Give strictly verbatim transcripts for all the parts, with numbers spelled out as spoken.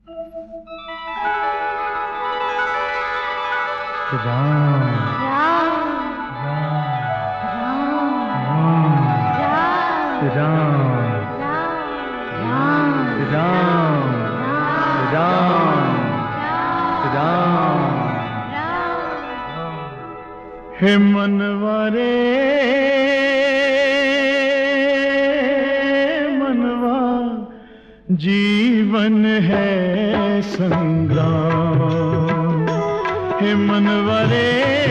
राम राम राम राम राम राम राम हे मनवारे मनवा जीवन है संग्राम। हे मनवारे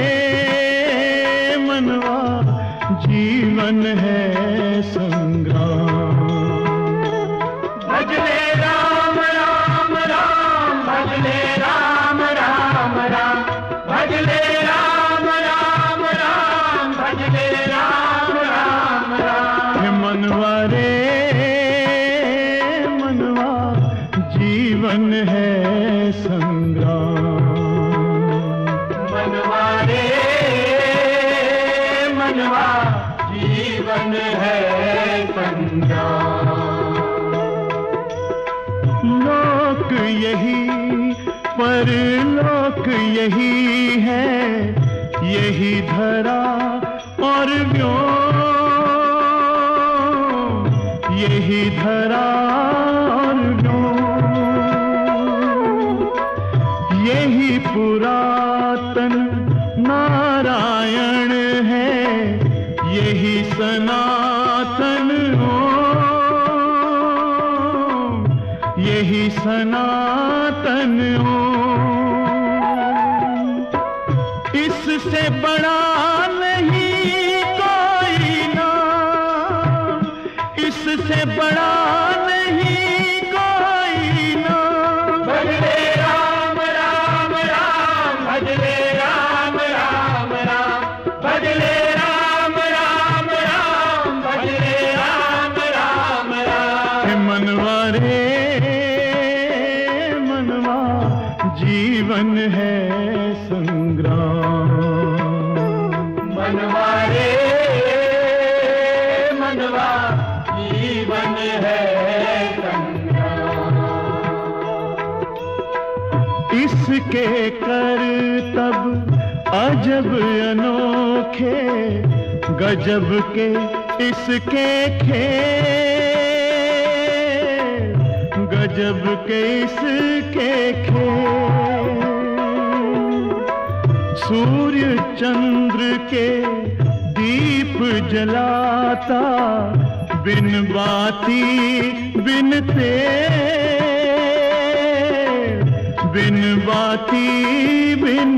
मनवा जीवन है संग्राम। भजले राम राम राम भजले राम राम राम भजले राम राम राम भजले राम राम राम। हे मनवारे मनवा जीवन है संग्राम। मनवारे मनवा जीवन है संग्राम। लोक यही परलोक यही है, यही धरा और व्योम, यही धरा और व्योम, यही पुरातन नारायण है, यही सनातन ओम, यही सनातन ओम। इससे बड़ा नहीं कोई नाम, इससे बड़ा नहीं कोई नाम। भजले राम राम राम भजले राम राम राम भजले राम राम राम भजले राम राम राम। हे मनवारे मनवा जीवन है संग्राम। मनवारे मनवा जीवन है संग्राम। इसके करतब अजब अनोखे, गजब के इसके खेल, गजब के इसके खेल। सूर्य चंद्र के दीप जलाता, बिन बाती बिन तेल, बिन बाती बिन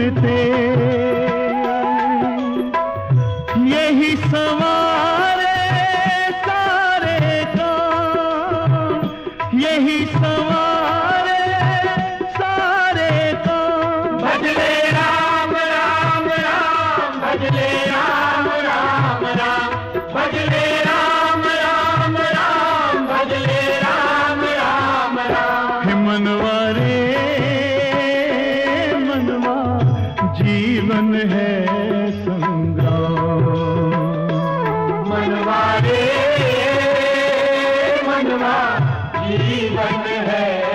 तेल। यही सवारे सारे काम, यही सवारे सारे काम। भजले राम राम राम भजले राम राम राम भजले राम राम राम भजले राम राम राम। हे मनवारे मनवा जीवन है संग्राम। मनवारे मनवा जीवन है